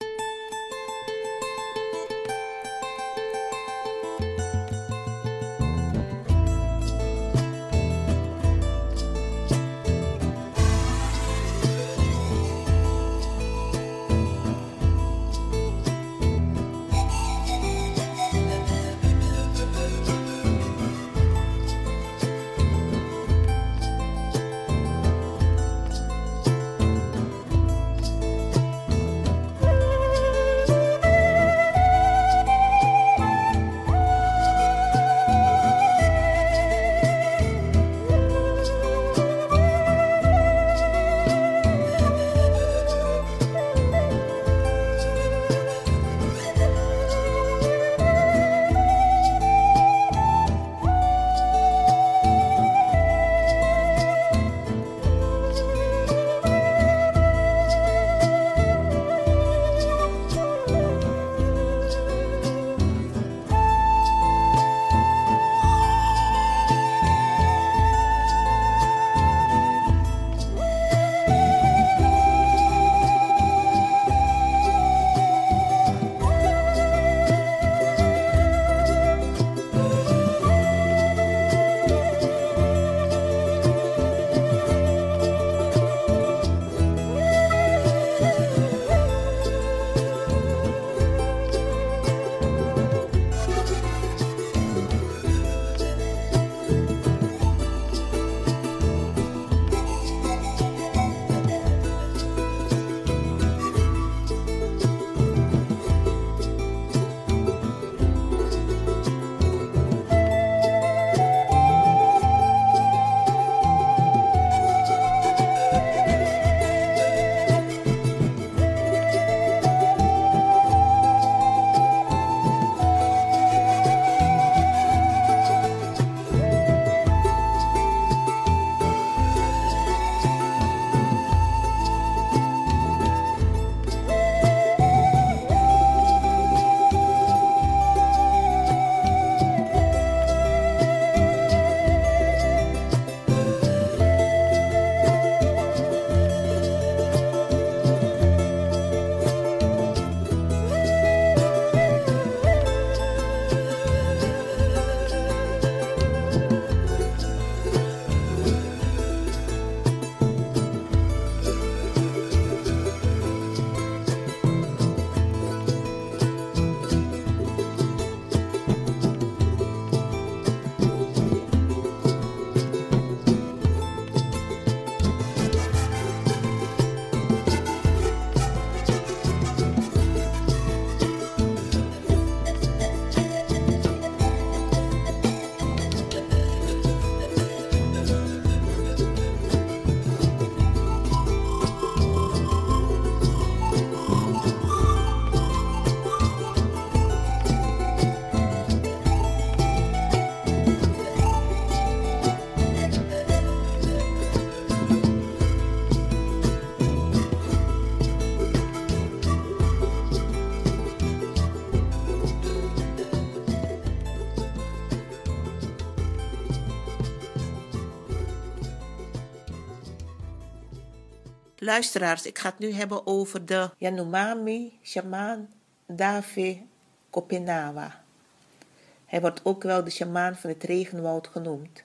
Luisteraars, ik ga het nu hebben over de Yanomami shamaan Dave Kopenawa. Hij wordt ook wel de shamaan van het regenwoud genoemd.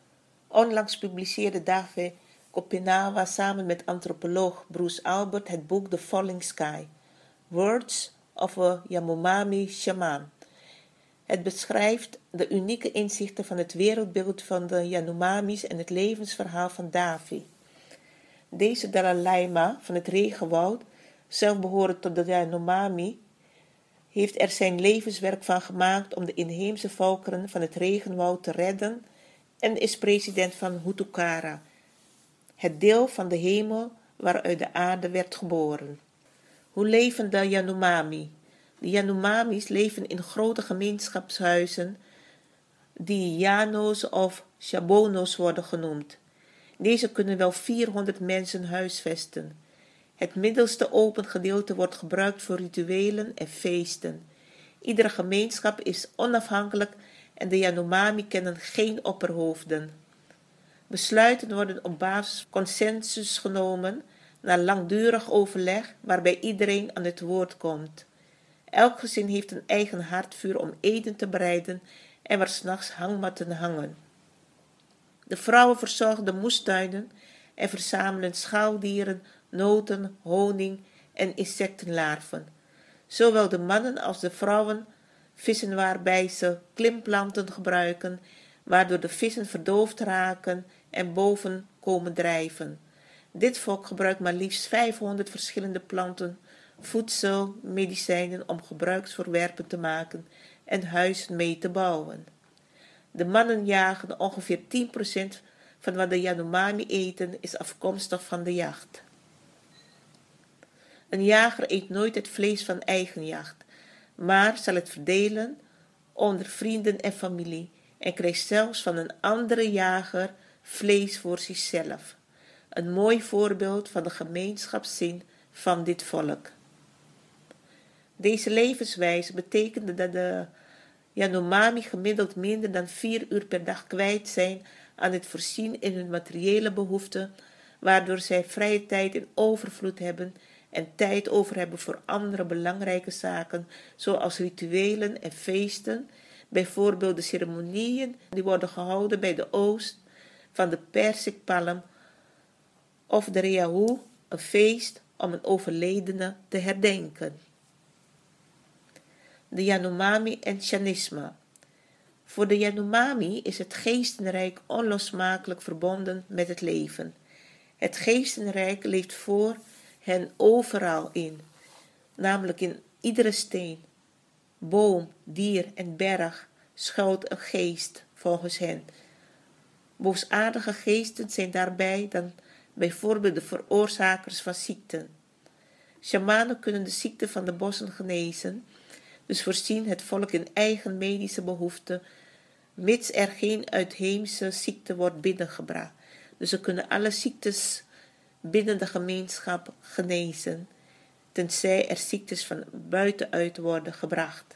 Onlangs publiceerde Dave Kopenawa samen met antropoloog Bruce Albert het boek The Falling Sky, Words of a Yanomami Shaman. Het beschrijft de unieke inzichten van het wereldbeeld van de Yanomamis en het levensverhaal van Davi. Deze Dalai Lama van het regenwoud, zelf behorend tot de Yanomami, heeft er zijn levenswerk van gemaakt om de inheemse volkeren van het regenwoud te redden en is president van Hutukara, het deel van de hemel waaruit de aarde werd geboren. Hoe leven de Yanomami? De Yanomamis leven in grote gemeenschapshuizen die Yano's of Shabono's worden genoemd. Deze kunnen wel vierhonderd mensen huisvesten. Het middelste open gedeelte wordt gebruikt voor rituelen en feesten. Iedere gemeenschap is onafhankelijk en de Yanomami kennen geen opperhoofden. Besluiten worden op basis van consensus genomen na langdurig overleg waarbij iedereen aan het woord komt. Elk gezin heeft een eigen haardvuur om eten te bereiden en waar 's nachts hangmatten hangen. De vrouwen verzorgen de moestuinen en verzamelen schaaldieren, noten, honing en insectenlarven. Zowel de mannen als de vrouwen vissen waarbij ze klimplanten gebruiken, waardoor de vissen verdoofd raken en boven komen drijven. Dit volk gebruikt maar liefst vijfhonderd verschillende planten, voedsel, medicijnen om gebruiksvoorwerpen te maken en huizen mee te bouwen. De mannen jagen ongeveer tien procent van wat de Yanomami eten is afkomstig van de jacht. Een jager eet nooit het vlees van eigen jacht, maar zal het verdelen onder vrienden en familie en krijgt zelfs van een andere jager vlees voor zichzelf. Een mooi voorbeeld van de gemeenschapszin van dit volk. Deze levenswijze betekende dat de Yanomami gemiddeld minder dan vier uur per dag kwijt zijn aan het voorzien in hun materiële behoeften, waardoor zij vrije tijd in overvloed hebben en tijd over hebben voor andere belangrijke zaken, zoals rituelen en feesten, bijvoorbeeld de ceremonieën die worden gehouden bij de oost van de persikpalm of de Reahu, een feest om een overledene te herdenken. De Yanomami en Shamanisme. Voor de Yanomami is het geestenrijk onlosmakelijk verbonden met het leven. Het geestenrijk leeft voor hen overal in, namelijk in iedere steen, boom, dier en berg schuilt een geest volgens hen. Boosaardige geesten zijn daarbij dan bijvoorbeeld de veroorzakers van ziekten. Shamanen kunnen de ziekte van de bossen genezen, dus voorzien het volk in eigen medische behoeften, mits er geen uitheemse ziekte wordt binnengebracht. Dus ze kunnen alle ziektes binnen de gemeenschap genezen, tenzij er ziektes van buitenuit worden gebracht.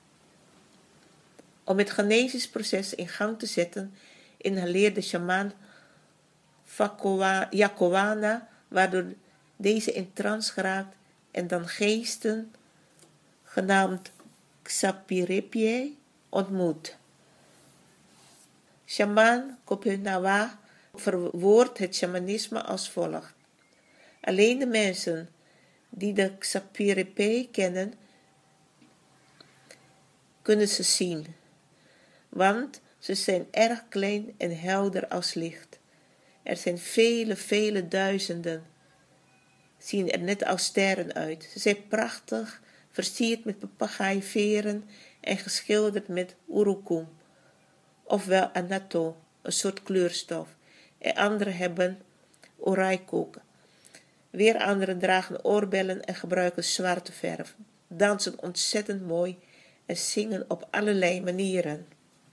Om het genezingsproces in gang te zetten, inhaleert de shamaan Yakowana, waardoor deze in trance geraakt en dan geesten, genaamd Xapirepye, ontmoet. Shamaan Kopenawa verwoordt het shamanisme als volgt. Alleen de mensen die de Xapirepye kennen, kunnen ze zien, want ze zijn erg klein en helder als licht. Er zijn vele, vele duizenden, zien er net als sterren uit. Ze zijn prachtig, versierd met papegaaiveren en geschilderd met urukum, ofwel anato, een soort kleurstof. En anderen hebben oraikoek. Weer anderen dragen oorbellen en gebruiken zwarte verf, dansen ontzettend mooi en zingen op allerlei manieren.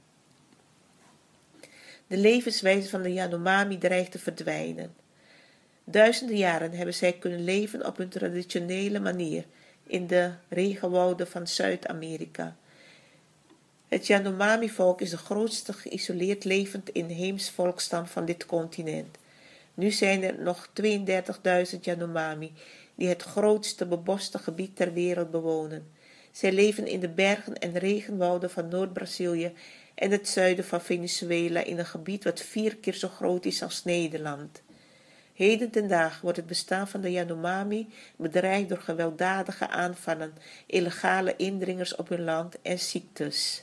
De levenswijze van de Yanomami dreigt te verdwijnen. Duizenden jaren hebben zij kunnen leven op hun traditionele manier in de regenwouden van Zuid-Amerika. Het Yanomami-volk is de grootste geïsoleerd levend inheems volkstam van dit continent. Nu zijn er nog tweeëndertigduizend Yanomami die het grootste beboste gebied ter wereld bewonen. Zij leven in de bergen en regenwouden van Noord-Brazilië en het zuiden van Venezuela in een gebied wat vier keer zo groot is als Nederland. Heden ten dagen wordt het bestaan van de Yanomami bedreigd door gewelddadige aanvallen, illegale indringers op hun land en ziektes.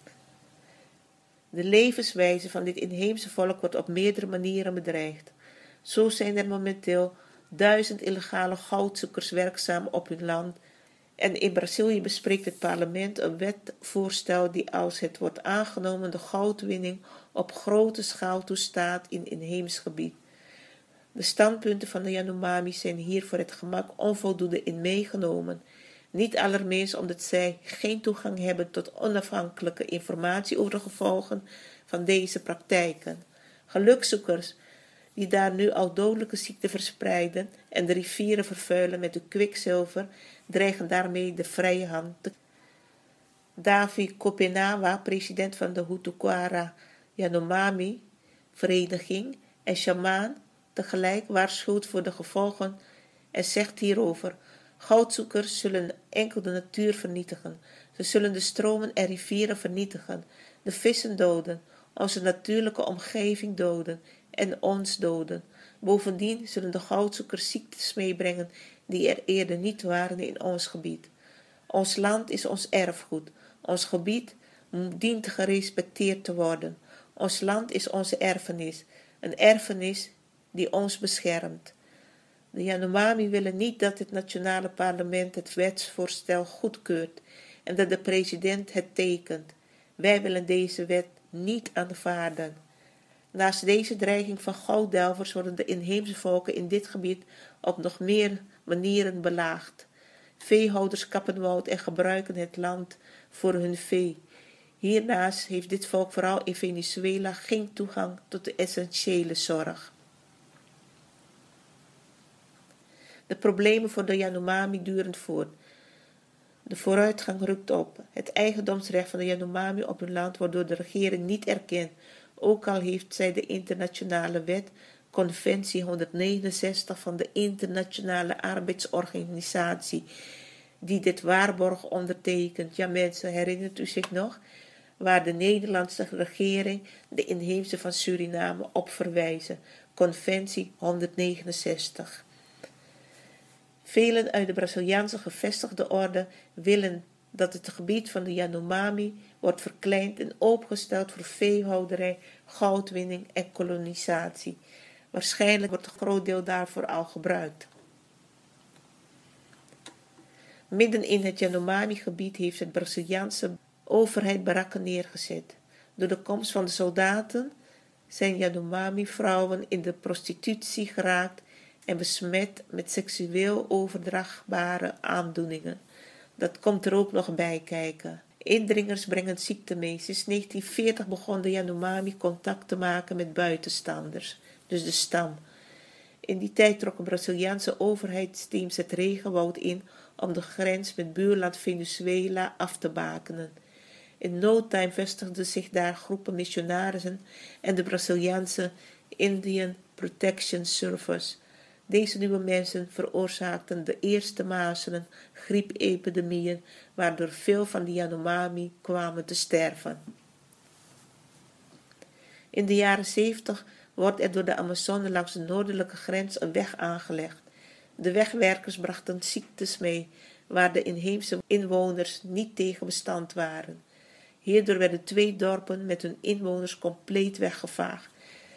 De levenswijze van dit inheemse volk wordt op meerdere manieren bedreigd. Zo zijn er momenteel duizend illegale goudzoekers werkzaam op hun land. En in Brazilië bespreekt het parlement een wetvoorstel die, als het wordt aangenomen, de goudwinning op grote schaal toestaat in inheems gebied. De standpunten van de Yanomami zijn hier voor het gemak onvoldoende in meegenomen. Niet allerminst omdat zij geen toegang hebben tot onafhankelijke informatie over de gevolgen van deze praktijken. Gelukzoekers die daar nu al dodelijke ziekten verspreiden en de rivieren vervuilen met hun kwikzilver, dreigen daarmee de vrije hand te. Davi Kopenawa, president van de Hutuquara Yanomami vereniging en shamaan, tegelijk waarschuwt voor de gevolgen en zegt hierover: goudzoekers zullen enkel de natuur vernietigen. Ze zullen de stromen en rivieren vernietigen, de vissen doden, onze natuurlijke omgeving doden en ons doden. Bovendien zullen de goudzoekers ziektes meebrengen die er eerder niet waren in ons gebied. Ons land is ons erfgoed. Ons gebied dient gerespecteerd te worden. Ons land is onze erfenis, een erfenis die ons beschermt. De Yanomami willen niet dat het nationale parlement het wetsvoorstel goedkeurt en dat de president het tekent. Wij willen deze wet niet aanvaarden. Naast deze dreiging van gouddelvers worden de inheemse volken in dit gebied op nog meer manieren belaagd. Veehouders kappen woud en gebruiken het land voor hun vee. Hiernaast heeft dit volk vooral in Venezuela geen toegang tot de essentiële zorg. De problemen voor de Yanomami duren voort. De vooruitgang rukt op. Het eigendomsrecht van de Yanomami op hun land wordt door de regering niet erkend, ook al heeft zij de internationale wet, Conventie honderdnegenenzestig van de Internationale Arbeidsorganisatie, die dit waarborg ondertekent. Ja mensen, herinnert u zich nog? Waar de Nederlandse regering de inheemse van Suriname op verwijzen. Conventie honderdnegenenzestig. Velen uit de Braziliaanse gevestigde orde willen dat het gebied van de Yanomami wordt verkleind en opengesteld voor veehouderij, goudwinning en kolonisatie. Waarschijnlijk wordt een groot deel daarvoor al gebruikt. Midden in het Yanomami-gebied heeft het Braziliaanse overheid barakken neergezet. Door de komst van de soldaten zijn Yanomami-vrouwen in de prostitutie geraakt en besmet met seksueel overdraagbare aandoeningen. Dat komt er ook nog bij kijken. Indringers brengen ziekte mee. Sinds negentien veertig begon de Yanomami contact te maken met buitenstanders, dus de stam. In die tijd trokken Braziliaanse overheidsteams het regenwoud in om de grens met buurland Venezuela af te bakenen. In no time vestigden zich daar groepen missionarissen en de Braziliaanse Indian Protection Service. Deze nieuwe mensen veroorzaakten de eerste mazelen, griepepidemieën, waardoor veel van de Yanomami kwamen te sterven. In de jaren zeventig wordt er door de Amazone langs de noordelijke grens een weg aangelegd. De wegwerkers brachten ziektes mee, waar de inheemse inwoners niet tegen bestand waren. Hierdoor werden twee dorpen met hun inwoners compleet weggevaagd.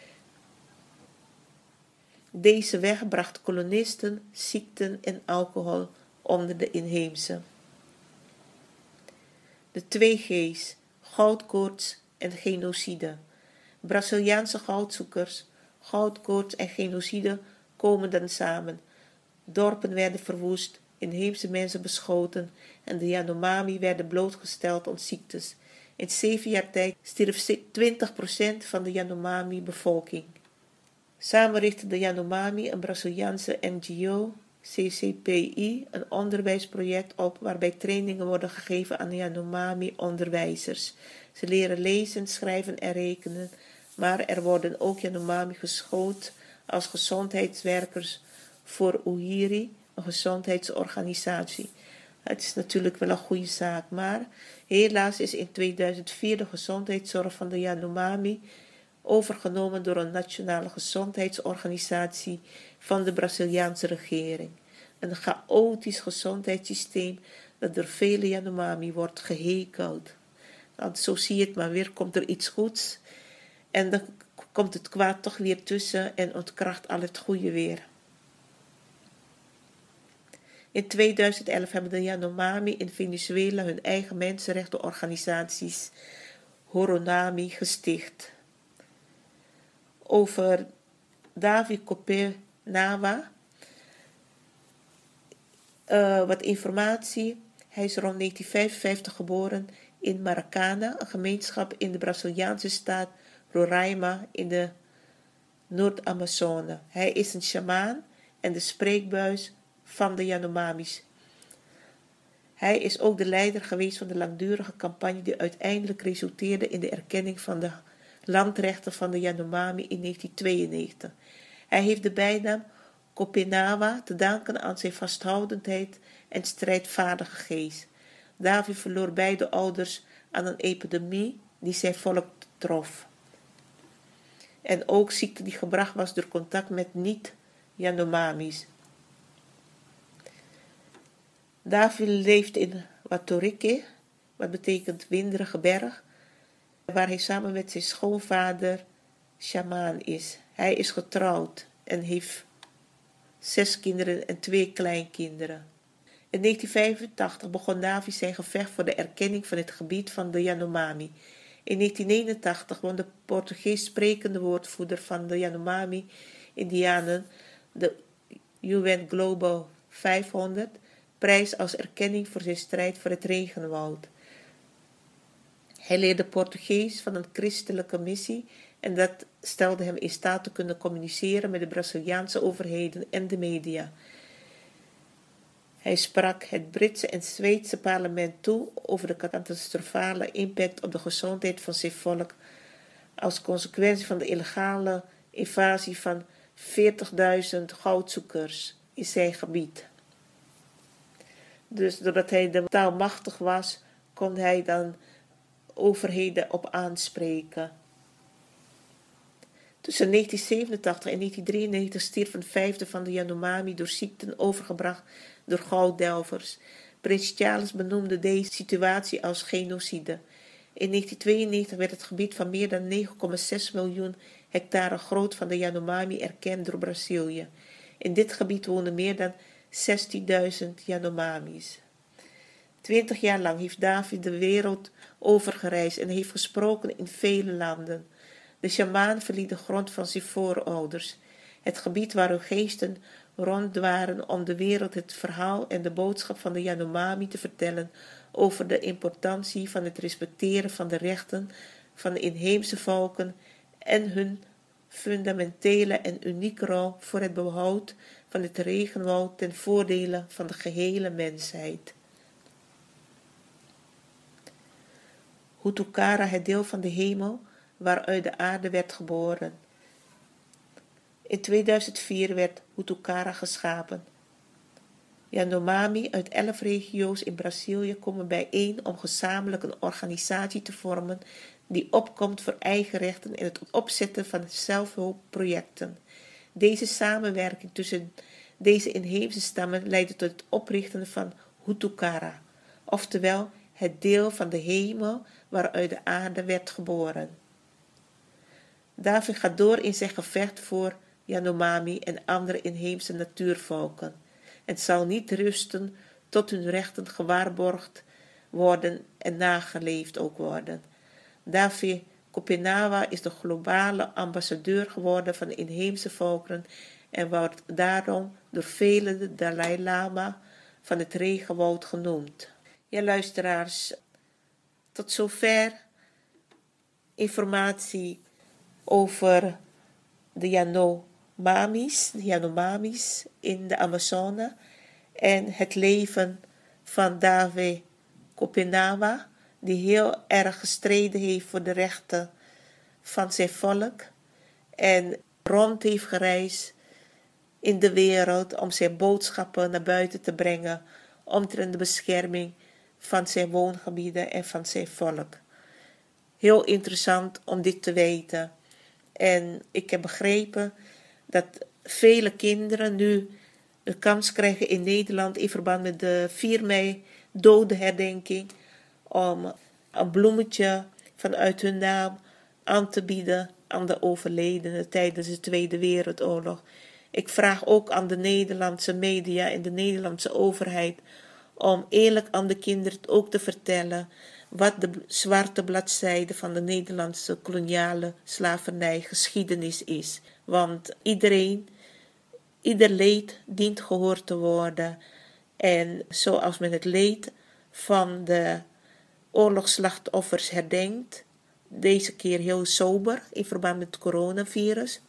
Deze weg bracht kolonisten, ziekten en alcohol onder de inheemse. De twee G's, goudkoorts en genocide. Braziliaanse goudzoekers, goudkoorts en genocide komen dan samen. Dorpen werden verwoest, inheemse mensen beschoten en de Yanomami werden blootgesteld aan ziektes. In zeven jaar tijd stierf twintig procent van de Yanomami-bevolking. Samen richtte de Yanomami een Braziliaanse N G O, C C P I, een onderwijsproject op waarbij trainingen worden gegeven aan Yanomami-onderwijzers. Ze leren lezen, schrijven en rekenen, maar er worden ook Yanomami geschoold als gezondheidswerkers voor Uhiri, een gezondheidsorganisatie. Het is natuurlijk wel een goede zaak, maar helaas is in tweeduizend vier de gezondheidszorg van de Yanomami overgenomen door een nationale gezondheidsorganisatie van de Braziliaanse regering. Een chaotisch gezondheidssysteem dat door vele Yanomami wordt gehekeld. Want zo zie je het maar weer, komt er iets goeds en dan komt het kwaad toch weer tussen en ontkracht al het goede weer. In tweeduizend elf hebben de Yanomami in Venezuela hun eigen mensenrechtenorganisaties Horonami gesticht. Over Davi Copenaua uh, wat informatie. Hij is rond negentien vijfenvijftig geboren in Maracana, een gemeenschap in de Braziliaanse staat Roraima in de Noord-Amazone. Hij is een sjamaan en de spreekbuis van de Yanomamis. Hij is ook de leider geweest van de langdurige campagne die uiteindelijk resulteerde in de erkenning van de landrechten van de Yanomami in negentien tweeënnegentig. Hij heeft de bijnaam Copenaua te danken aan zijn vasthoudendheid en strijdvaardige geest. Davi verloor beide ouders aan een epidemie die zijn volk trof. En ook ziekte die gebracht was door contact met niet-Yanomamis. Davi leeft in Watorike, wat betekent winderige berg, waar hij samen met zijn schoonvader sjamaan is. Hij is getrouwd en heeft zes kinderen en twee kleinkinderen. In negentien vijfentachtig begon Davi zijn gevecht voor de erkenning van het gebied van de Yanomami. In negentien eenentachtig won de Portugees sprekende woordvoerder van de Yanomami-Indianen, de U N Global vijfhonderd, prijs als erkenning voor zijn strijd voor het regenwoud. Hij leerde Portugees van een christelijke missie en dat stelde hem in staat te kunnen communiceren met de Braziliaanse overheden en de media. Hij sprak het Britse en Zweedse parlement toe over de catastrofale impact op de gezondheid van zijn volk als consequentie van de illegale invasie van veertigduizend goudzoekers in zijn gebied. Dus doordat hij de taal machtig was, kon hij dan overheden op aanspreken. Tussen negentien zevenentachtig en negentien drieënnegentig stierf een vijfde van de Yanomami door ziekten overgebracht door gouddelvers. Prins Charles benoemde deze situatie als genocide. In negentien tweeënnegentig werd het gebied van meer dan negen komma zes miljoen hectare groot van de Yanomami erkend door Brazilië. In dit gebied woonden meer dan zestienduizend Yanomamis. Twintig jaar lang heeft Davi de wereld overgereisd en heeft gesproken in vele landen. De sjamaan verliet de grond van zijn voorouders, het gebied waar hun geesten ronddwaren om de wereld het verhaal en de boodschap van de Yanomami te vertellen over de importantie van het respecteren van de rechten van de inheemse volken en hun fundamentele en unieke rol voor het behoud van het regenwoud ten voordele van de gehele mensheid. Hutucara, het deel van de hemel waaruit de aarde werd geboren. In tweeduizend vier werd Hutucara geschapen. Yanomami uit elf regio's in Brazilië komen bijeen om gezamenlijk een organisatie te vormen die opkomt voor eigen rechten en het opzetten van zelfhulpprojecten. Deze samenwerking tussen deze inheemse stammen leidde tot het oprichten van Hutucara, oftewel het deel van de hemel waaruit de aarde werd geboren. Davi gaat door in zijn gevecht voor Yanomami en andere inheemse natuurvolken en zal niet rusten tot hun rechten gewaarborgd worden en nageleefd ook worden. Davi Copenaua is de globale ambassadeur geworden van de inheemse volkeren en wordt daarom door velen de Dalai Lama van het regenwoud genoemd. Ja, luisteraars, tot zover informatie over de Yanomamis, de Yanomamis in de Amazone en het leven van Davi Copenaua, die heel erg gestreden heeft voor de rechten van zijn volk en rond heeft gereisd in de wereld om zijn boodschappen naar buiten te brengen omtrent de bescherming van zijn woongebieden en van zijn volk. Heel interessant om dit te weten. En ik heb begrepen dat vele kinderen nu de kans krijgen in Nederland in verband met de vier mei dodenherdenking om een bloemetje vanuit hun naam aan te bieden aan de overledenen tijdens de Tweede Wereldoorlog. Ik vraag ook aan de Nederlandse media en de Nederlandse overheid om eerlijk aan de kinderen ook te vertellen wat de zwarte bladzijde van de Nederlandse koloniale slavernijgeschiedenis is. Want iedereen, ieder leed dient gehoord te worden. En zoals men het leed van de oorlogsslachtoffers herdenkt, deze keer heel sober in verband met het coronavirus,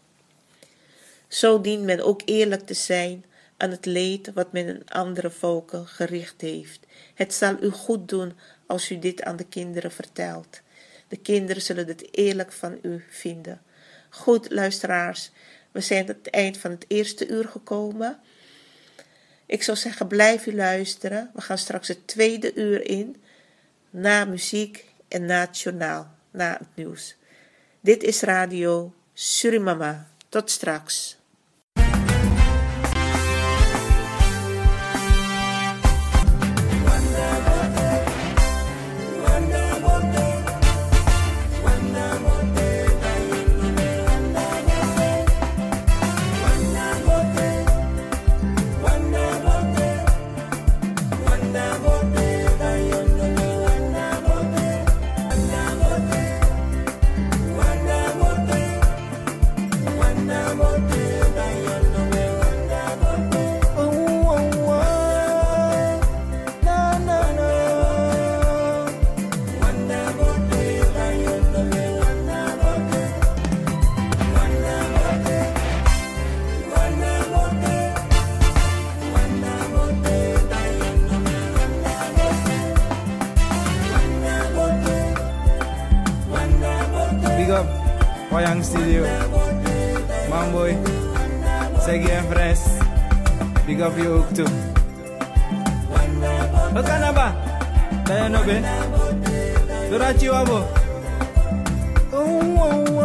zo dient men ook eerlijk te zijn aan het leed wat men aan andere volken gericht heeft. Het zal u goed doen als u dit aan de kinderen vertelt. De kinderen zullen het eerlijk van u vinden. Goed, luisteraars, we zijn aan het eind van het eerste uur gekomen. Ik zou zeggen, blijf u luisteren. We gaan straks het tweede uur in, na muziek en na het journaal, na het nieuws. Dit is Radio Surimama. Tot straks. Wayang Studio, Mamboy, Segi en Fres, big up you ook toe. Wat kan dat ba? Dat je nog bent? Doordat je wabo. Oh, oh, oh.